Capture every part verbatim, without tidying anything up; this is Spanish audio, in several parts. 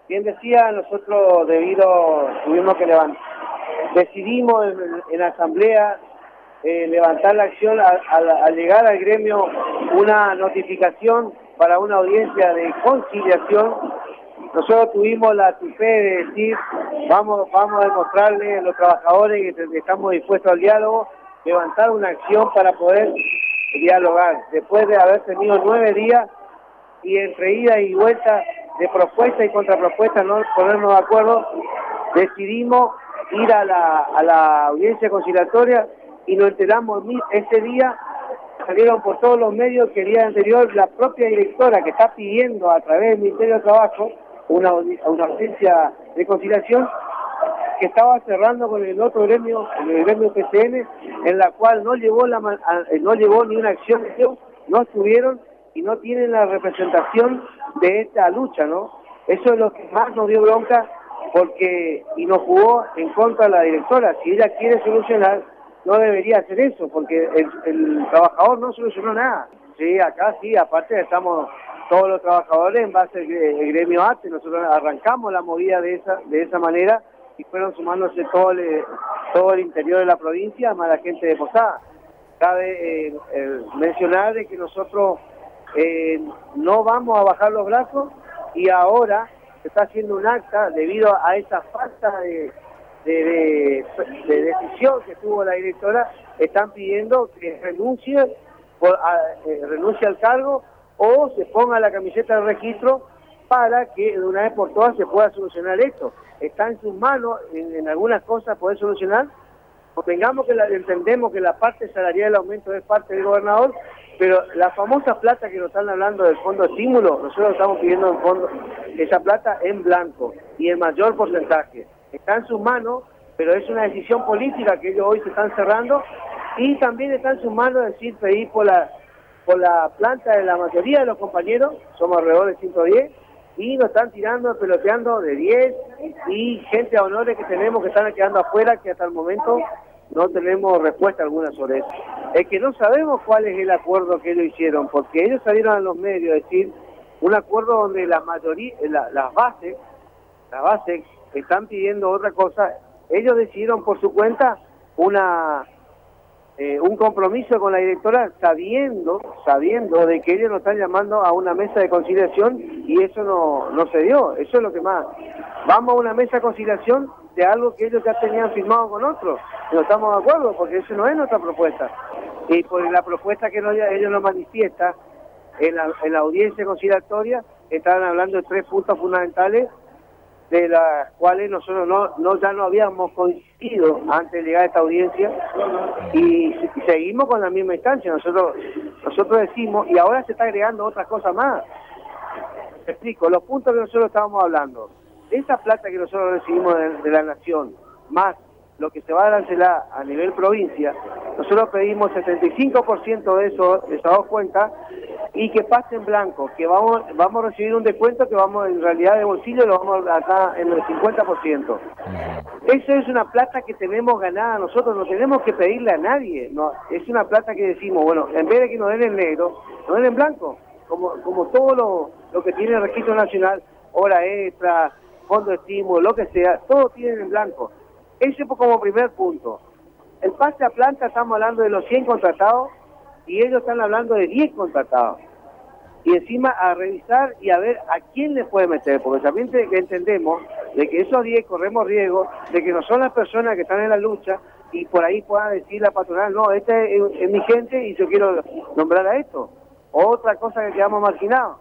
Bien decía, nosotros debido, tuvimos que levantar, decidimos en, en la asamblea eh, levantar la acción al llegar al gremio una notificación para una audiencia de conciliación. Nosotros tuvimos la tupé de decir, vamos, vamos a demostrarle a los trabajadores que estamos dispuestos al diálogo, levantar una acción para poder dialogar. Después de haber tenido nueve días y entre ida y vuelta de propuesta y contrapropuesta, no ponernos de acuerdo, decidimos ir a la, a la audiencia conciliatoria y nos enteramos ese día, salieron por todos los medios que el día anterior la propia directora que está pidiendo a través del Ministerio de Trabajo una, una audiencia de conciliación, que estaba cerrando con el otro gremio, el gremio P C N, en la cual no llevó, la, no llevó ni una acción, no estuvieron y no tienen la representación de esta lucha, ¿no? Eso es lo que más nos dio bronca, porque y nos jugó en contra de la directora. Si ella quiere solucionar, no debería hacer eso, porque el, el trabajador no solucionó nada. Sí, acá sí, aparte estamos todos los trabajadores en base al gremio A T E, nosotros arrancamos la movida de esa de esa manera y fueron sumándose todo el, todo el interior de la provincia, más la gente de Posada. Cabe eh, eh, mencionar de que nosotros eh, no vamos a bajar los brazos y ahora se está haciendo un acta debido a esa falta de, de, de, de decisión que tuvo la directora. Están pidiendo que renuncie, por, a, eh, renuncie al cargo o se ponga la camiseta de registro para que de una vez por todas se pueda solucionar esto. Está en sus manos en, en algunas cosas poder solucionar. Convengamos que la, entendemos que la parte salarial del aumento es parte del gobernador, pero la famosa plata que nos están hablando del fondo de estímulo, nosotros estamos pidiendo en fondo esa plata en blanco y en mayor porcentaje. Está en sus manos, pero es una decisión política que ellos hoy se están cerrando, y también está en sus manos decir pedir por la, por la planta de la mayoría de los compañeros, somos alrededor de ciento diez, y nos están tirando, peloteando de diez, y gente a honores que tenemos que están quedando afuera, que hasta el momento no tenemos respuesta alguna sobre eso. Es que no sabemos cuál es el acuerdo que ellos hicieron, porque ellos salieron a los medios a decir un acuerdo donde la mayoría, la, las bases, las bases están pidiendo otra cosa. Ellos decidieron por su cuenta una eh, un compromiso con la directora sabiendo, sabiendo de que ellos nos están llamando a una mesa de conciliación, y eso no, no se dio. Eso es lo que más. Vamos a una mesa de conciliación de algo que ellos ya tenían firmado con otros. No estamos de acuerdo, porque eso no es nuestra propuesta. Y por la propuesta que nos, ellos nos manifiestan en la, en la audiencia conciliatoria, estaban hablando de tres puntos fundamentales, de las cuales nosotros no, no ya no habíamos coincidido antes de llegar a esta audiencia, y, y seguimos con la misma instancia. Nosotros nosotros decimos, y ahora se está agregando otra cosa más. Te explico, los puntos que nosotros estábamos hablando, esa plata que nosotros recibimos de, de la nación, más lo que se va a arancelar a nivel provincia, nosotros pedimos setenta y cinco por ciento de eso, de esas dos cuentas, y que pase en blanco, que vamos vamos a recibir un descuento que vamos en realidad de bolsillo lo vamos a acá en el cincuenta por ciento. Eso es una plata que tenemos ganada nosotros, no tenemos que pedirle a nadie, no, es una plata que decimos, bueno, en vez de que nos den en negro, nos den en blanco, como como todo lo, lo que tiene el Registro Nacional, hora extra, fondo de estímulo, lo que sea, todo tienen en blanco. Ese como primer punto. El pase a planta, estamos hablando de los cien contratados y ellos están hablando de diez contratados. Y encima a revisar y a ver a quién le puede meter, porque también te, que entendemos de que esos diez corremos riesgo de que no son las personas que están en la lucha y por ahí puedan decir la patronal, no, este es, es mi gente y yo quiero nombrar a esto. Otra cosa que quedamos marginados.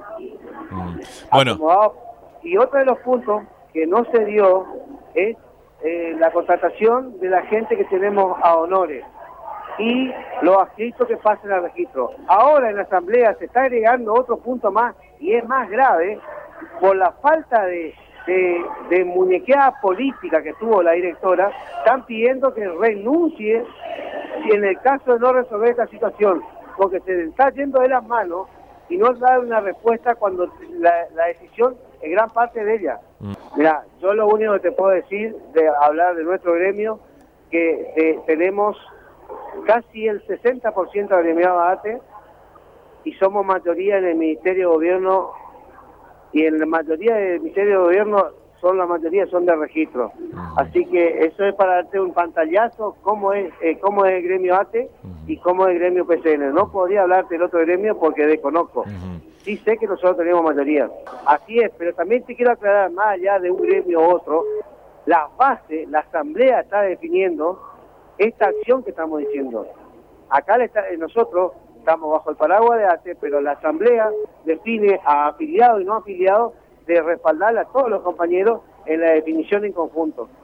Mm. Bueno. Acomodado. Y otro de los puntos que no se dio es eh, la contratación de la gente que tenemos a honores y los adscritos que pasen al registro. Ahora en la asamblea se está agregando otro punto más, y es más grave, por la falta de, de, de muñequeada política que tuvo la directora. Están pidiendo que renuncie si en el caso de no resolver esta situación, porque se está yendo de las manos y no da una respuesta cuando la, la decisión es gran parte de ella. Mm. Mira, yo lo único que te puedo decir, de hablar de nuestro gremio, que eh, tenemos casi el sesenta por ciento agremiado a A T E y somos mayoría en el Ministerio de Gobierno y en la mayoría del Ministerio de Gobierno son la mayoría son de registro. Uh-huh. Así que eso es para darte un pantallazo cómo es eh, cómo es el gremio A T E uh-huh. y cómo es el gremio P C N. No podría hablarte del otro gremio porque desconozco. Uh-huh. Sí sé que nosotros tenemos mayoría. Así es, pero también te quiero aclarar, más allá de un gremio u otro, la base, la asamblea está definiendo esta acción que estamos diciendo. Acá está, nosotros estamos bajo el paraguas de A T E, pero la asamblea define a afiliados y no afiliados de respaldar a todos los compañeros en la definición en conjunto.